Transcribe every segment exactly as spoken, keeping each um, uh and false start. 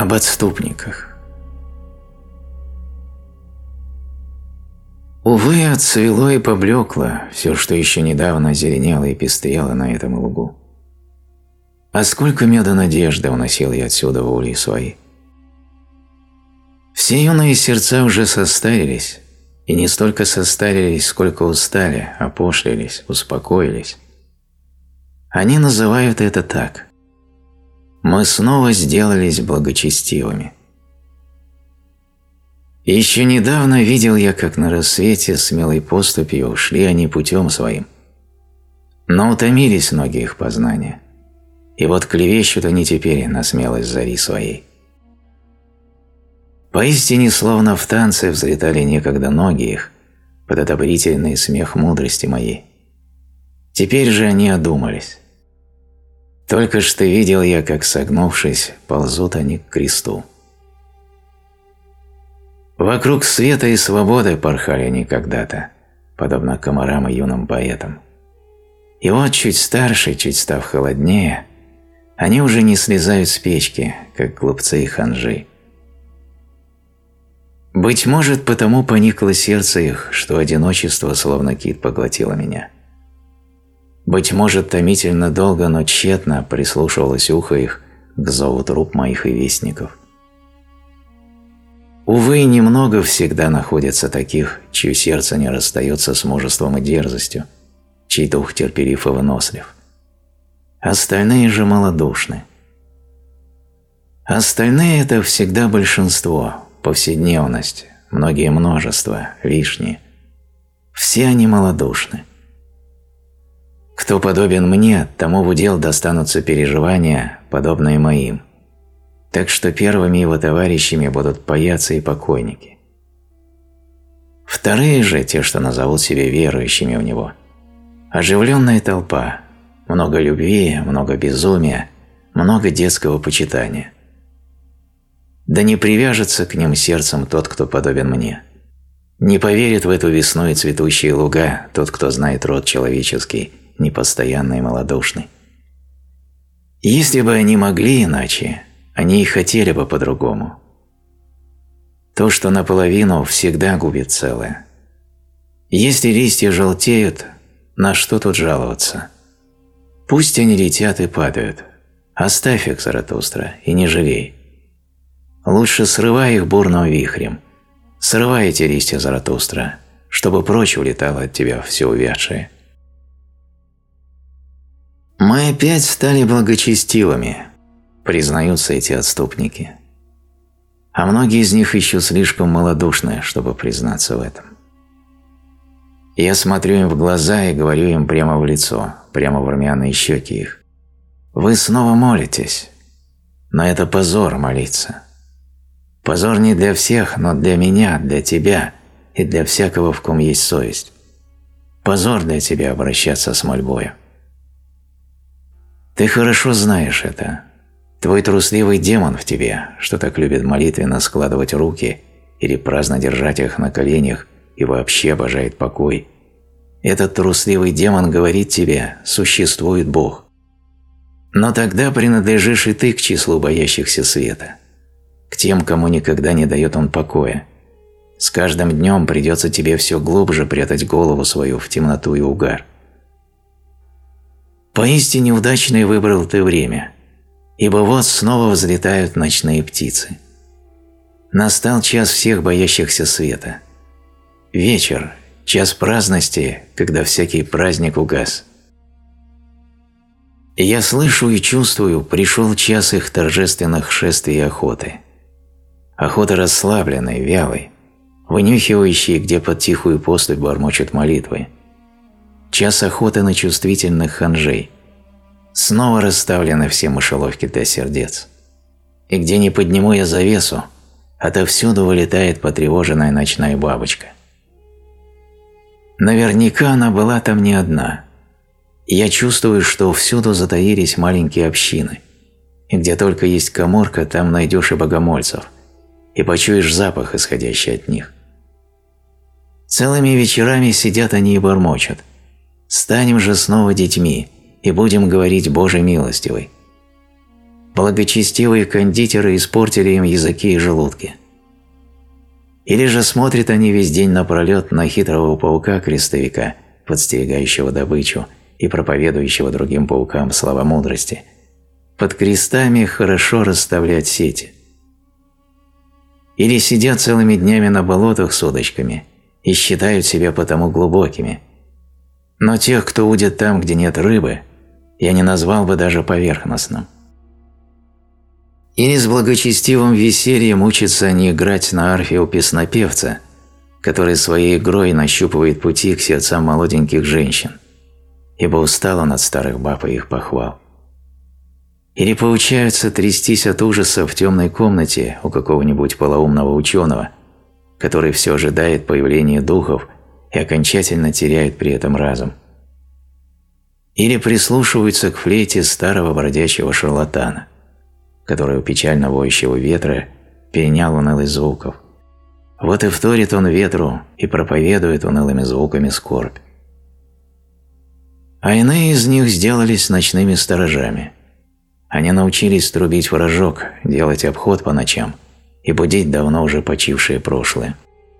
Об отступниках. Увы, отцвело и поблекло все, что еще недавно зеленело и пестрело на этом лугу. А сколько меда надежды уносил я отсюда в ульи свои. Все юные сердца уже состарились, и не столько состарились, сколько устали, опошлились, успокоились. Они называют это так: мы снова сделались благочестивыми. Еще недавно видел я, как на рассвете смелой поступью ушли они путем своим. Но утомились многие их познания, и вот клевещут они теперь на смелость зари своей. Поистине, словно в танце, взлетали некогда ноги их под одобрительный смех мудрости моей. Теперь же они одумались. Только что видел я, как, согнувшись, ползут они к кресту. Вокруг света и свободы порхали они когда-то, подобно комарам и юным поэтам. И вот, чуть старше, чуть став холоднее, они уже не слезают с печки, как глупцы и ханжи. Быть может, потому поникло сердце их, что одиночество, словно кит, поглотило меня. Быть может, томительно долго, но тщетно прислушивалось ухо их к зову труп моих и вестников. Увы, немного всегда находится таких, чье сердце не расстается с мужеством и дерзостью, чей дух терпелив и вынослив. Остальные же малодушны. Остальные – это всегда большинство, повседневность, многие множества, лишние. Все они малодушны. Кто подобен мне, тому в удел достанутся переживания, подобные моим. Так что первыми его товарищами будут паяцы и покойники. Вторые же, те, что назовут себя верующими в него, оживленная толпа, много любви, много безумия, много детского почитания. Да не привяжется к ним сердцем тот, кто подобен мне. Не поверит в эту весну и цветущие луга тот, кто знает род человеческий, непостоянный и малодушный. Если бы они могли иначе, они и хотели бы по-другому. То, что наполовину, всегда губит целое. Если листья желтеют, на что тут жаловаться? Пусть они летят и падают. Оставь их, Заратустра, и не жалей. Лучше срывай их бурным вихрем. Срывай эти листья, Заратустра, чтобы прочь улетало от тебя все увядшее. Мы опять стали благочестивыми, признаются эти отступники. А многие из них еще слишком малодушны, чтобы признаться в этом. Я смотрю им в глаза и говорю им прямо в лицо, прямо в румяные щеки их: вы снова молитесь, но это позор молиться. Позор не для всех, но для меня, для тебя и для всякого, в ком есть совесть. Позор для тебя обращаться с мольбою. Ты хорошо знаешь это. Твой трусливый демон в тебе, что так любит молитвенно складывать руки или праздно держать их на коленях и вообще обожает покой. Этот трусливый демон говорит тебе: существует Бог. Но тогда принадлежишь и ты к числу боящихся света, к тем, кому никогда не дает он покоя. С каждым днем придется тебе все глубже прятать голову свою в темноту и угар. Поистине удачное выбрал ты время, ибо вот снова взлетают ночные птицы. Настал час всех боящихся света. Вечер, час праздности, когда всякий праздник угас. И я слышу и чувствую, пришел час их торжественных шествий и охоты. Охота расслабленной, вялой, вынюхивающей, где под тихую поступь бормочут молитвы. Час охоты на чувствительных ханжей. Снова расставлены все мышеловки для сердец. И где не подниму я завесу, отовсюду вылетает потревоженная ночная бабочка. Наверняка она была там не одна. Я чувствую, что всюду затаились маленькие общины, и где только есть каморка, там найдешь и богомольцев, и почуешь запах, исходящий от них. Целыми вечерами сидят они и бормочут: станем же снова детьми и будем говорить Боже милостивый. благочестивые кондитеры испортили им языки и желудки. Или же смотрят они весь день напролет на хитрого паука-крестовика, подстерегающего добычу и проповедующего другим паукам слова мудрости. Под крестами хорошо расставлять сети. Или сидят целыми днями на болотах с удочками и считают себя потому глубокими. Но тех, кто удит там, где нет рыбы, я не назвал бы даже поверхностным. Или с благочестивым весельем учатся они играть на арфе у песнопевца, который своей игрой нащупывает пути к сердцам молоденьких женщин, ибо устал он от старых баб и их похвал. Или поучаются трястись от ужаса в темной комнате у какого-нибудь полоумного ученого, который все ожидает появления духов и окончательно теряет при этом разум. Или прислушиваются к флейте старого бродячего шарлатана, который у печально воющего ветра перенял унылость звуков. Вот и вторит он ветру и проповедует унылыми звуками скорбь. А иные из них сделались ночными сторожами. Они научились трубить в рожок, делать обход по ночам и будить давно уже почившее прошлое.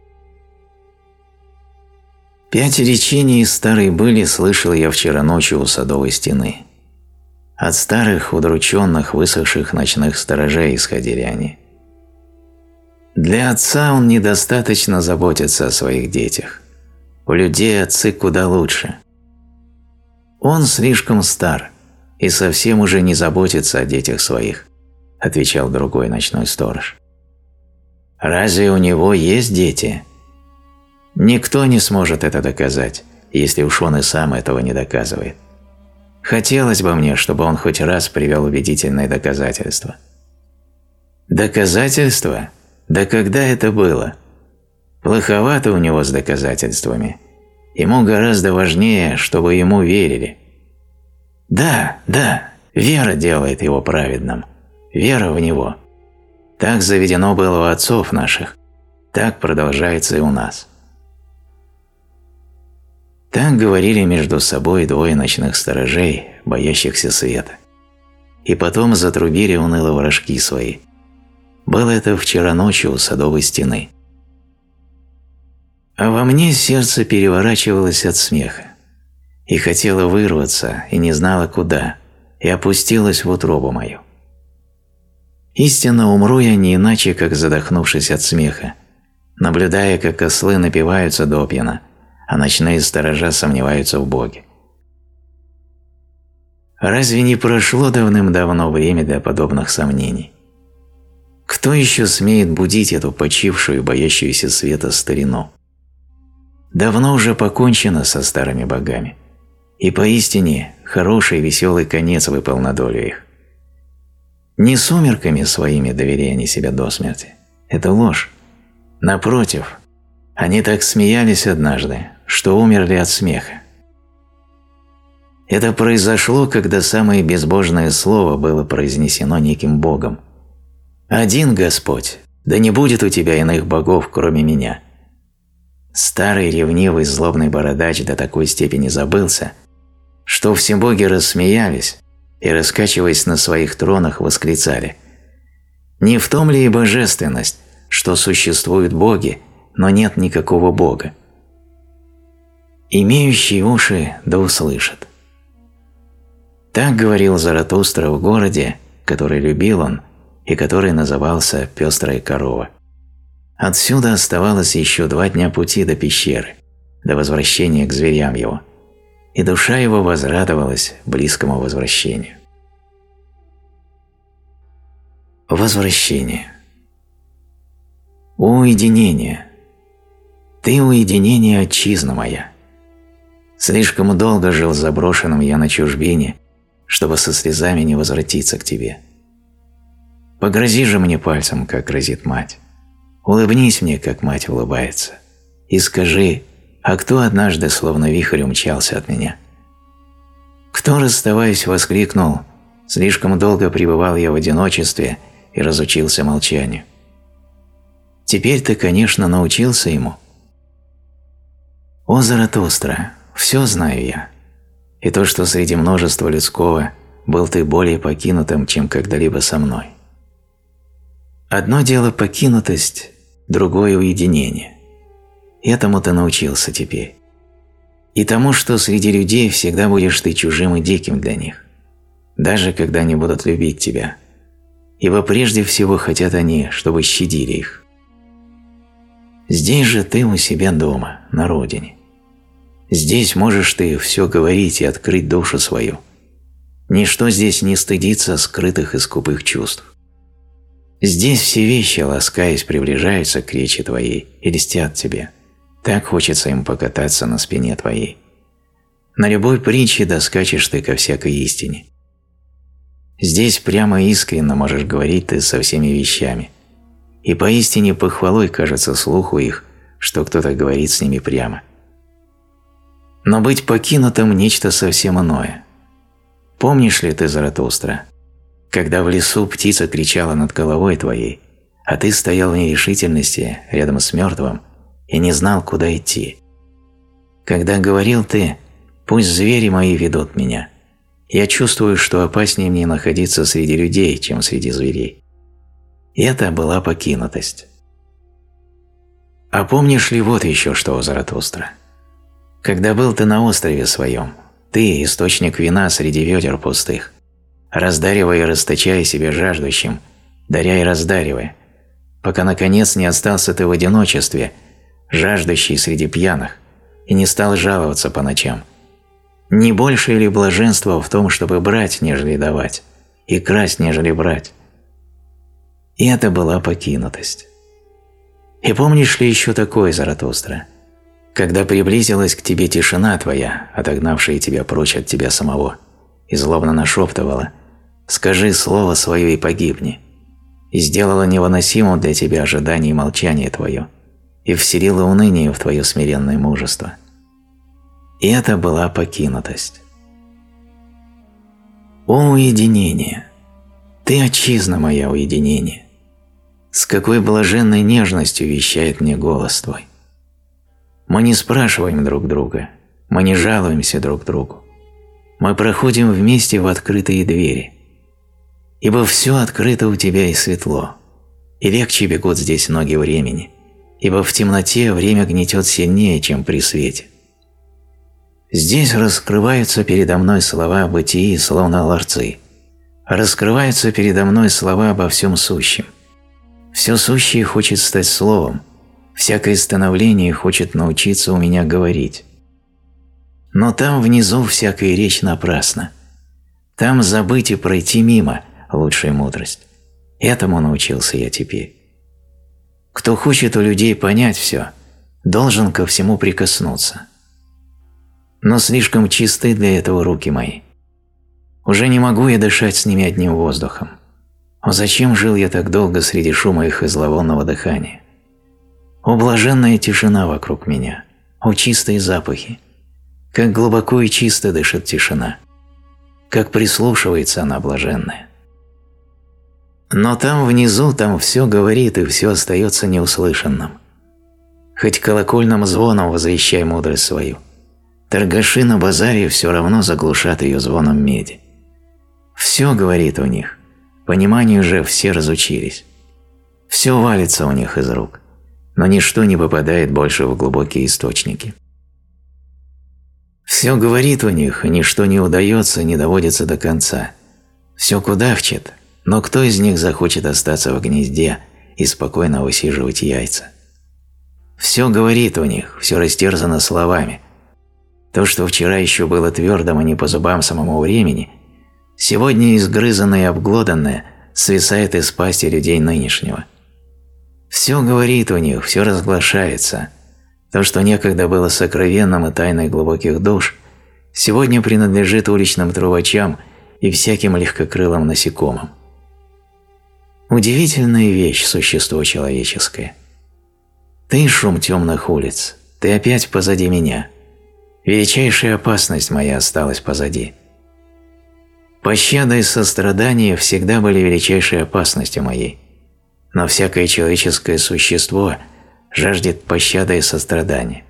Пять речений из старой были слышал я вчера ночью у садовой стены. От старых, удрученных, высохших ночных сторожей исходили они. Для отца он недостаточно заботится о своих детях. У людей отцы куда лучше. Он слишком стар и совсем уже не заботится о детях своих, отвечал другой ночной сторож. Разве у него есть дети? Никто не сможет это доказать, если уж он и сам этого не доказывает. Хотелось бы мне, чтобы он хоть раз привел убедительные доказательства. Доказательства? Да когда это было? Плоховато у него с доказательствами. Ему гораздо важнее, чтобы ему верили. Да, да, вера делает его праведным. Вера в него. Так заведено было у отцов наших. Так продолжается и у нас. Так говорили между собой двое ночных сторожей, боящихся света. И потом затрубили уныло ворожки свои. Было это вчера ночью у садовой стены. А во мне сердце переворачивалось от смеха. И хотело вырваться, и не знала куда, и опустилось в утробу мою. Истинно умру я не иначе, как задохнувшись от смеха, наблюдая, как ослы напиваются допьяна, а ночные сторожа сомневаются в Боге. Разве не прошло давным-давно время для подобных сомнений? Кто еще смеет будить эту почившую, боящуюся света старину? Давно уже покончено со старыми богами, и поистине хороший веселый конец выпал на долю их. Не сумерками своими довели они себя до смерти. Это ложь. Напротив, они так смеялись однажды, что умерли от смеха. Это произошло, когда самое безбожное слово было произнесено неким Богом. «Один Господь, да не будет у тебя иных богов, кроме меня». Старый ревнивый злобный бородач до такой степени забылся, что все боги рассмеялись и, раскачиваясь на своих тронах, восклицали: «Не в том ли и божественность, что существуют боги, но нет никакого Бога?» Имеющие уши да услышат. Так говорил Заратустра в городе, который любил он и который назывался «Пестрая корова». Отсюда оставалось еще два дня пути до пещеры, до возвращения к зверям его, и душа его возрадовалась близкому возвращению. Возвращение. Уединение. Ты уединение, отчизна моя. Слишком долго жил заброшенным я на чужбине, чтобы со слезами не возвратиться к тебе. Погрози же мне пальцем, как грозит мать. Улыбнись мне, как мать улыбается, и скажи, а кто однажды словно вихрь умчался от меня? Кто, расставаясь, воскликнул: слишком долго пребывал я в одиночестве и разучился молчанию. Теперь ты, конечно, научился ему. О, Заратустра, все знаю я, и то, что среди множества людского был ты более покинутым, чем когда-либо со мной. Одно дело покинутость, другое уединение. Этому ты научился теперь. И тому, что среди людей всегда будешь ты чужим и диким для них, даже когда они будут любить тебя, ибо прежде всего хотят они, чтобы щадили их. Здесь же ты у себя дома, на родине. Здесь можешь ты все говорить и открыть душу свою. Ничто здесь не стыдится скрытых и скупых чувств. Здесь все вещи, ласкаясь, приближаются к речи твоей и льстят тебе. Так хочется им покататься на спине твоей. На любой притче доскачешь ты ко всякой истине. Здесь прямо искренно можешь говорить ты со всеми вещами, и поистине похвалой кажется слуху их, что кто-то говорит с ними прямо. Но быть покинутым – нечто совсем иное. Помнишь ли ты, Заратустра, когда в лесу птица кричала над головой твоей, а ты стоял в нерешительности рядом с мертвым и не знал, куда идти? Когда говорил ты: «Пусть звери мои ведут меня», я чувствую, что опаснее мне находиться среди людей, чем среди зверей. И это была покинутость. А помнишь ли вот еще что, Заратустра? Когда был ты на острове своем, ты – источник вина среди ведер пустых, раздаривая и расточая себе жаждущим, даря и раздаривая, пока наконец не остался ты в одиночестве, жаждущий среди пьяных, и не стал жаловаться по ночам. Не больше ли блаженства в том, чтобы брать, нежели давать, и красть, нежели брать? И это была покинутость. И помнишь ли еще такое, Заратустра? Когда приблизилась к тебе тишина твоя, отогнавшая тебя прочь от тебя самого, и злобно нашептывала: «Скажи слово свое и погибни», и сделала невыносимым для тебя ожидание и молчание твое, и вселила уныние в твое смиренное мужество. И это была покинутость. О, уединение! Ты, отчизна моя, уединение! С какой блаженной нежностью вещает мне голос твой! Мы не спрашиваем друг друга, мы не жалуемся друг другу. Мы проходим вместе в открытые двери. Ибо все открыто у тебя и светло, и легче бегут здесь ноги времени, ибо в темноте время гнетет сильнее, чем при свете. Здесь раскрываются передо мной слова о бытии, словно ларцы. Раскрываются передо мной слова обо всем сущем. Все сущее хочет стать словом, всякое становление хочет научиться у меня говорить. Но там внизу всякая речь напрасна. Там забыть и пройти мимо – лучшая мудрость. Этому научился я теперь. Кто хочет у людей понять все, должен ко всему прикоснуться. Но слишком чисты для этого руки мои. Уже не могу я дышать с ними одним воздухом. О, зачем жил я так долго среди шума их и зловонного дыхания? О, блаженная тишина вокруг меня! О, чистые запахи! Как глубоко и чисто дышит тишина! Как прислушивается она, блаженная! Но там внизу, там все говорит и все остается неуслышанным. Хоть колокольным звоном возвещай мудрость свою, торгаши на базаре все равно заглушат ее звоном меди. Все говорит у них, пониманию же все разучились. Все валится у них из рук, но ничто не попадает больше в глубокие источники. Все говорит у них, и ничто не удается, не доводится до конца. Все кудахчет, но кто из них захочет остаться в гнезде и спокойно высиживать яйца? Все говорит у них, все растерзано словами. То, что вчера еще было твердым и не по зубам самому времени, сегодня изгрызанное и обглоданное свисает из пасти людей нынешнего. Все говорит у них, все разглашается. То, что некогда было сокровенным и тайной глубоких душ, сегодня принадлежит уличным трубачам и всяким легкокрылым насекомым. Удивительная вещь – существо человеческое. Ты – шум темных улиц, ты опять позади меня. Величайшая опасность моя осталась позади. Пощада и сострадание всегда были величайшей опасностью моей, но всякое человеческое существо жаждет пощады и сострадания.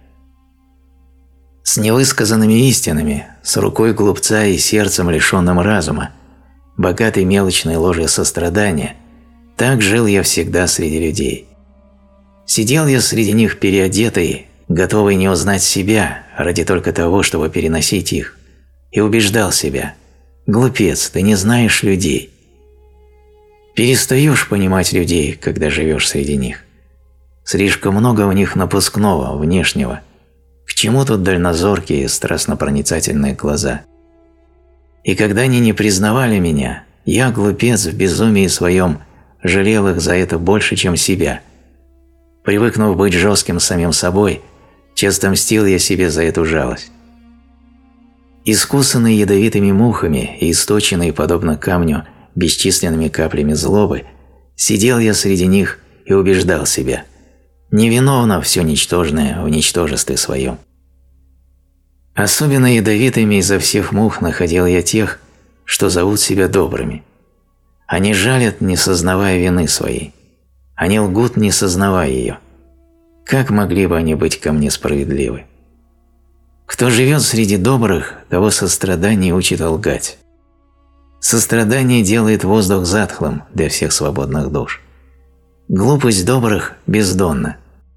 С невысказанными истинами, с рукой глупца и сердцем лишенным разума, богатой мелочной ложью сострадания, так жил я всегда среди людей. Сидел я среди них переодетый, готовый не узнать себя ради только того, чтобы переносить их, и убеждал себя: глупец, ты не знаешь людей. Перестаешь понимать людей, когда живешь среди них. Слишком много в них напускного, внешнего. К чему тут дальнозоркие, страстно-проницательные глаза? И когда они не признавали меня, я, глупец, в безумии своем, жалел их за это больше, чем себя. Привыкнув быть жестким самим собой, часто мстил я себе за эту жалость. Искусанный ядовитыми мухами и источенный, подобно камню, бесчисленными каплями злобы, сидел я среди них и убеждал себя: невиновно все ничтожное в ничтожестве своем. Особенно ядовитыми изо всех мух находил я тех, что зовут себя добрыми. Они жалят, не сознавая вины своей. Они лгут, не сознавая ее. Как могли бы они быть ко мне справедливы? Кто живет среди добрых, того сострадание учит лгать. Сострадание делает воздух затхлым для всех свободных душ. Глупость добрых бездонна.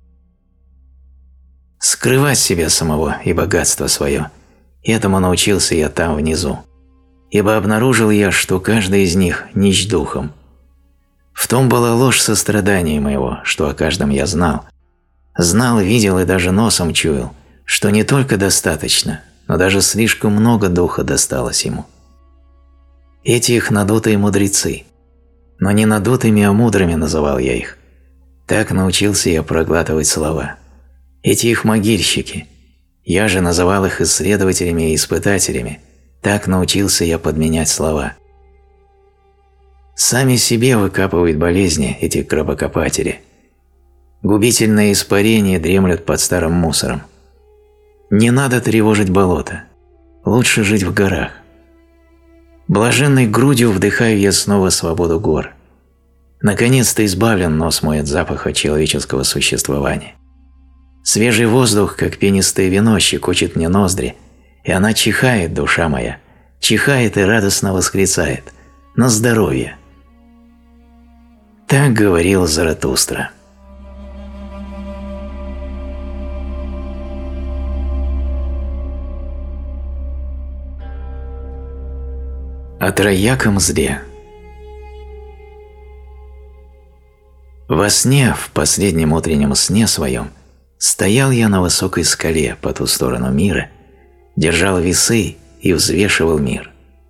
Скрывать себя самого и богатство свое – этому научился я там внизу. Ибо обнаружил я, что каждый из них нищ духом. В том была ложь сострадания моего, что о каждом я знал. Знал, видел и даже носом чуял, что не только достаточно, но даже слишком много духа досталось ему. Эти их надутые мудрецы, но не надутыми, а мудрыми называл я их. Так научился я проглатывать слова. Эти их могильщики, я же называл их исследователями и испытателями, так научился я подменять слова. Сами себе выкапывают болезни эти гробокопатели. Губительные испарения дремлют под старым мусором. Не надо тревожить болото, лучше жить в горах. Блаженной грудью вдыхаю я снова свободу гор. Наконец-то избавлен нос мой от запаха человеческого существования. Свежий воздух, как пенистое вино, щекочет мне ноздри, и она чихает, душа моя, чихает и радостно восклицает: «На здоровье!» Так говорил Заратустра. О трояком зле. Во сне, в последнем утреннем сне своем, стоял я на высокой скале по ту сторону мира, держал весы и взвешивал мир.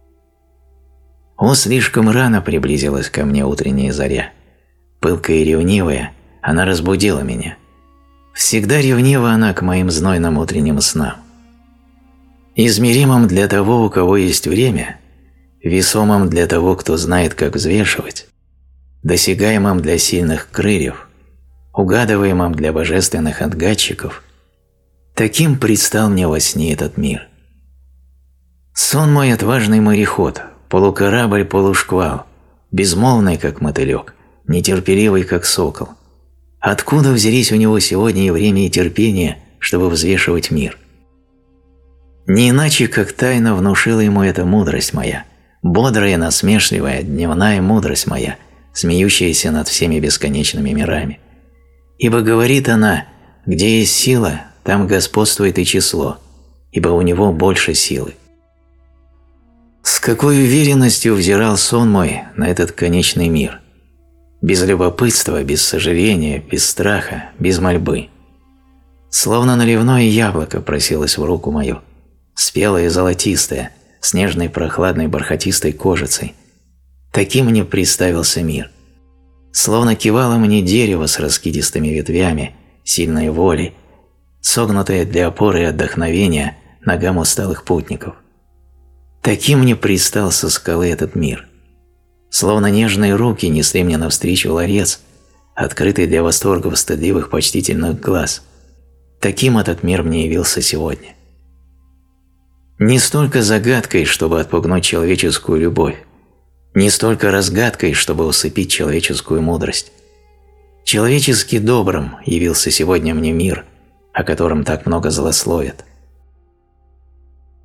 О, слишком рано приблизилась ко мне утренняя заря. Пылкая и ревнивая, она разбудила меня. Всегда ревнива она к моим знойным утренним снам. Измеримым для того, у кого есть время, весомым для того, кто знает, как взвешивать, досягаемым для сильных крыльев, угадываемым для божественных отгадчиков, таким предстал мне во сне этот мир. Сон мой отважный мореход, полукорабль, полушквал, безмолвный, как мотылек, нетерпеливый, как сокол. Откуда взялись у него сегодня и время, и терпение, чтобы взвешивать мир? Не иначе, как тайно внушила ему эта мудрость моя, бодрая, насмешливая, дневная мудрость моя, смеющаяся над всеми бесконечными мирами. Ибо говорит она: где есть сила, там господствует и число, ибо у него больше силы. С какой уверенностью взирал сон мой на этот конечный мир. Без любопытства, без сожаления, без страха, без мольбы. Словно наливное яблоко просилось в руку мою, спелое и золотистое, с нежной прохладной бархатистой кожицей. Таким мне представился мир. Словно кивало мне дерево с раскидистыми ветвями, сильной волей, согнутое для опоры и отдохновения ногам усталых путников. Таким мне предстал со скалы этот мир. Словно нежные руки несли мне навстречу ларец, открытый для восторгов стыдливых почтительных глаз. Таким этот мир мне явился сегодня. Не столько загадкой, чтобы отпугнуть человеческую любовь, не столько разгадкой, чтобы усыпить человеческую мудрость. Человечески добрым явился сегодня мне мир, о котором так много злословят.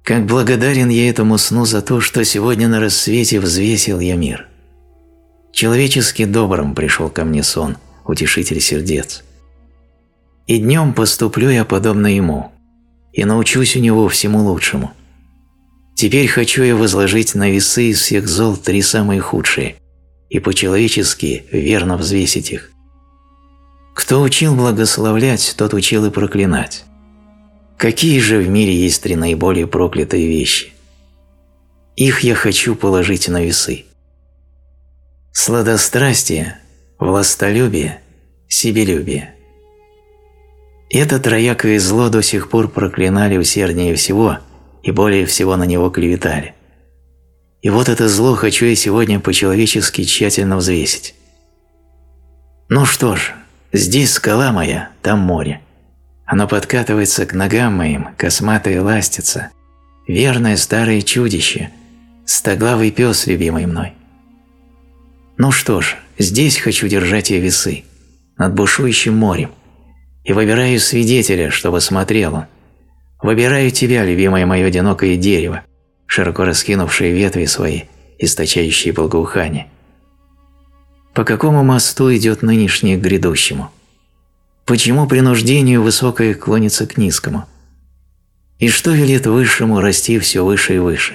Как благодарен я этому сну за то, что сегодня на рассвете взвесил я мир. Человечески добрым пришел ко мне сон, утешитель сердец. И днем поступлю я подобно ему, и научусь у него всему лучшему. Теперь хочу я возложить на весы из всех зол три самые худшие, и по-человечески верно взвесить их. Кто учил благословлять, тот учил и проклинать. Какие же в мире есть три наиболее проклятые вещи? Их я хочу положить на весы. Сладострастие, властолюбие, себелюбие. Это троякое зло до сих пор проклинали усерднее всего и более всего на него клеветали. И вот это зло хочу я сегодня по-человечески тщательно взвесить. Ну что ж, здесь скала моя, там море. Оно подкатывается к ногам моим, косматое ластится, верное старое чудище, стоглавый пес, любимый мной. Ну что ж, здесь хочу держать я весы, над бушующим морем, и выбираю свидетеля, чтобы смотрел он. Выбираю тебя, любимое мое одинокое дерево, широко раскинувшие ветви свои, источающие благоухание. По какому мосту идет нынешнее к грядущему? Почему принуждению высокое клонится к низкому? И что велит высшему расти все выше и выше?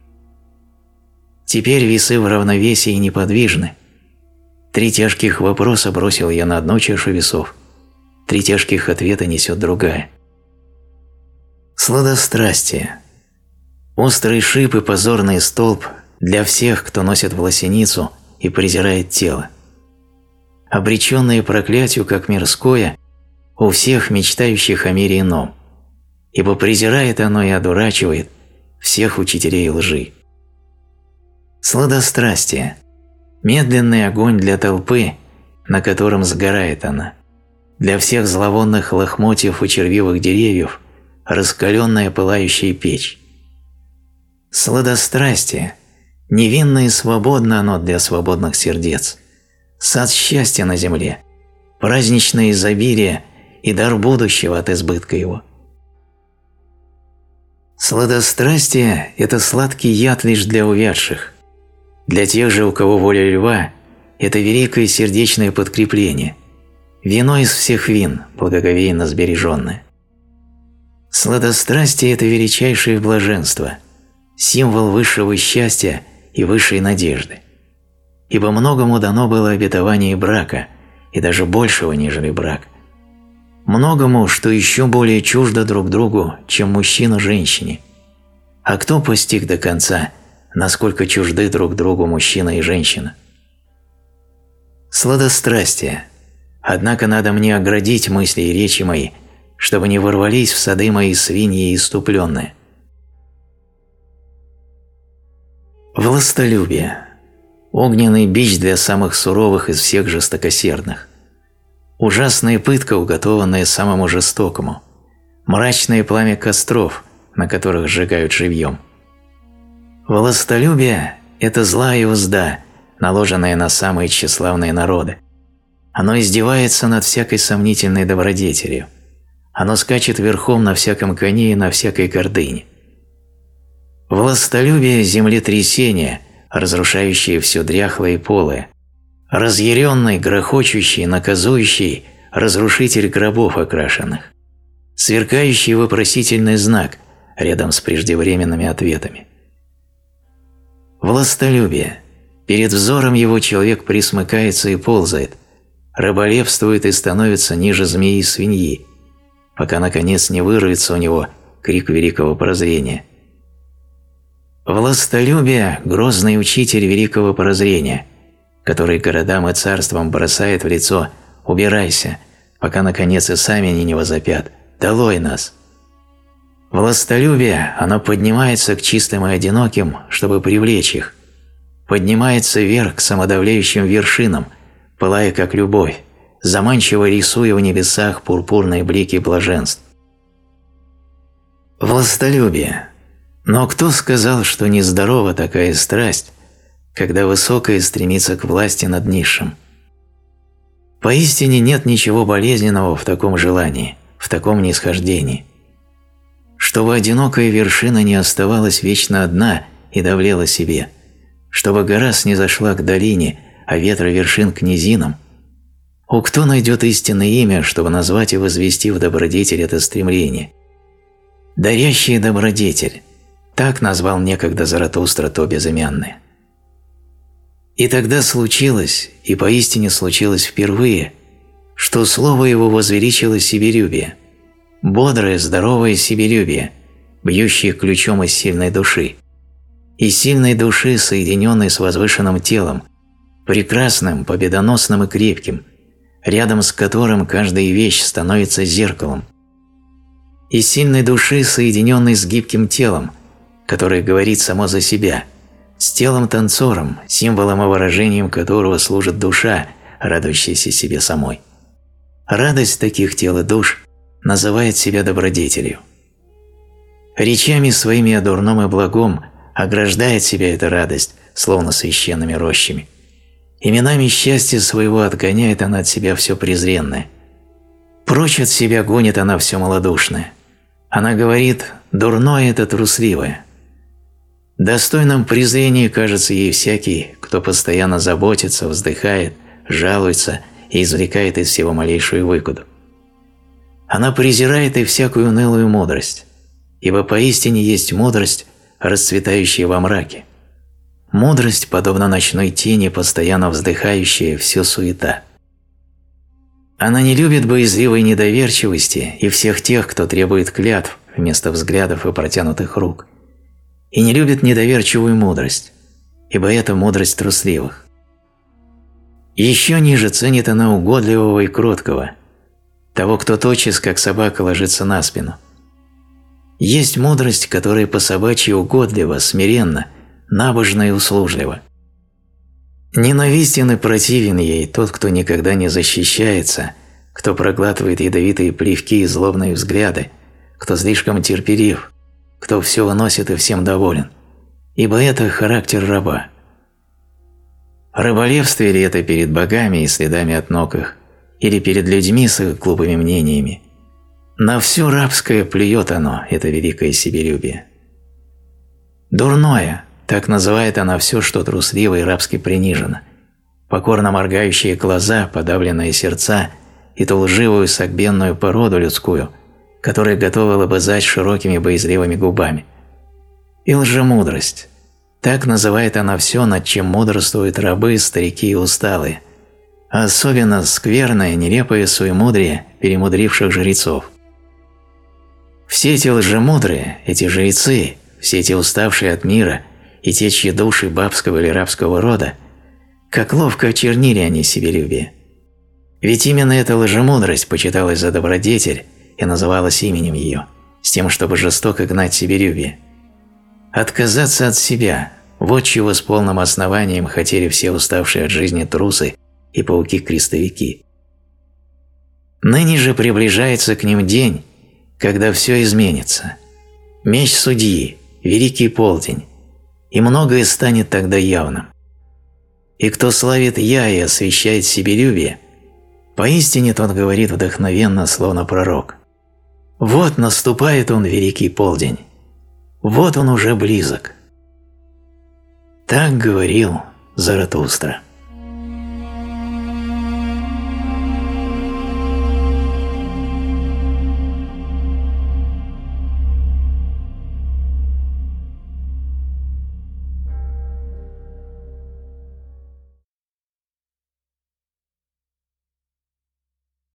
Теперь весы в равновесии неподвижны. Три тяжких вопроса бросил я на одну чашу весов, три тяжких ответа несет другая. Сладострастие. Острый шип и позорный столб для всех, кто носит власеницу и презирает тело. Обреченное проклятию, как мирское, у всех мечтающих о мире ином, ибо презирает оно и одурачивает всех учителей лжи. Сладострастие – медленный огонь для толпы, на котором сгорает она, для всех зловонных лохмотьев и червивых деревьев раскаленная пылающая печь. Сладострастие – невинно и свободно оно для свободных сердец, сад счастья на земле, праздничное изобилие и дар будущего от избытка его. Сладострастие – это сладкий яд лишь для увядших. Для тех же, у кого воля льва, это великое сердечное подкрепление, вино из всех вин, благоговейно сбереженное. Сладострастие – это величайшее блаженство, символ высшего счастья и высшей надежды. Ибо многому дано было обетование брака, и даже большего, нежели брак. Многому, что еще более чуждо друг другу, чем мужчина женщине. А кто постиг до конца, насколько чужды друг другу мужчина и женщина? Сладострастие. Однако надо мне оградить мысли и речи мои, чтобы не ворвались в сады мои свиньи иступленные. Властолюбие. Огненный бич для самых суровых из всех жестокосердных. Ужасная пытка, уготованная самому жестокому. Мрачное пламя костров, на которых сжигают живьем. Властолюбие – это злая узда, наложенная на самые тщеславные народы. Оно издевается над всякой сомнительной добродетелью. Оно скачет верхом на всяком коне и на всякой гордыне. Властолюбие – землетрясение, разрушающее все дряхлое и полое. Разъяренный, грохочущий, наказующий, разрушитель гробов окрашенных. Сверкающий вопросительный знак рядом с преждевременными ответами. Властолюбие. Перед взором его человек присмыкается и ползает, раболепствует и становится ниже змеи и свиньи, пока наконец не вырвется у него крик великого прозрения. Властолюбие – грозный учитель великого прозрения, который городам и царствам бросает в лицо «убирайся», пока наконец и сами они не возопят «долой нас». Властолюбие, оно поднимается к чистым и одиноким, чтобы привлечь их, поднимается вверх к самодавляющим вершинам, пылая как любовь, заманчиво рисуя в небесах пурпурные блики блаженств. Властолюбие. Но кто сказал, что нездорова такая страсть, когда высокое стремится к власти над низшим? Поистине нет ничего болезненного в таком желании, в таком нисхождении. чтобы одинокая вершина не оставалась вечно одна и давлела себе, чтобы гора снизошла к долине, а ветра вершин к низинам? О, кто найдет истинное имя, чтобы назвать и возвести в добродетель это стремление? Дарящий добродетель – так назвал некогда Заратустра то безымянное. И тогда случилось, и поистине случилось впервые, что слово его возвеличило себелюбие, бодрое, здоровое себелюбие, бьющее ключом из сильной души, из сильной души, соединенной с возвышенным телом, прекрасным, победоносным и крепким, рядом с которым каждая вещь становится зеркалом, из сильной души, соединенной с гибким телом, которое говорит само за себя, с телом-танцором, символом и выражением которого служит душа, радующаяся себе самой. Радость таких тел и душ называет себя добродетелью. Речами своими о дурном и благом ограждает себя эта радость, словно священными рощами. Именами счастья своего отгоняет она от себя все презренное. Прочь от себя гонит она все малодушное. Она говорит: «Дурное – это трусливое». Достойным презрения кажется ей всякий, кто постоянно заботится, вздыхает, жалуется и извлекает из всего малейшую выгоду. Она презирает и всякую унылую мудрость, ибо поистине есть мудрость, расцветающая во мраке. Мудрость, подобно ночной тени, постоянно вздыхающая, все суета. Она не любит боязливой недоверчивости и всех тех, кто требует клятв вместо взглядов и протянутых рук, и не любит недоверчивую мудрость, ибо это мудрость трусливых. Еще ниже ценит она угодливого и кроткого, того, кто тотчас, как собака, ложится на спину. Есть мудрость, которая по-собачьи угодлива, смиренна, набожна и услужлива. Ненавистен и противен ей тот, кто никогда не защищается, кто проглатывает ядовитые плевки и злобные взгляды, кто слишком терпелив, кто все выносит и всем доволен, ибо это характер раба. Раболепствие ли это перед богами и следами от ног их, или перед людьми с их глупыми мнениями? На все рабское плюет оно, это великое себелюбие. Дурное, так называет она все, что трусливо и рабски принижено, покорно моргающие глаза, подавленные сердца и ту лживую согбенную породу людскую, которая готова лобызать широкими боязливыми губами. И лжемудрость, так называет она все, над чем мудрствуют рабы, старики и усталые, а особенно скверное, нелепое суемудрие перемудривших жрецов. Все эти лжемудрые, эти жрецы, все эти уставшие от мира и те, чьи души бабского или рабского рода, как ловко очернили они себелюбие. Ведь именно эта лжемудрость почиталась за добродетель и называлась именем ее, с тем, чтобы жестоко гнать себелюбие. Отказаться от себя – вот чего с полным основанием хотели все уставшие от жизни трусы и пауки-крестовики. Ныне же приближается к ним день, когда все изменится. Меч судьи, великий полдень, и многое станет тогда явным. И кто славит «я» и освящает себелюбие, поистине тот говорит вдохновенно, словно пророк: «Вот наступает он, великий полдень, вот он уже близок». Так говорил Заратустра.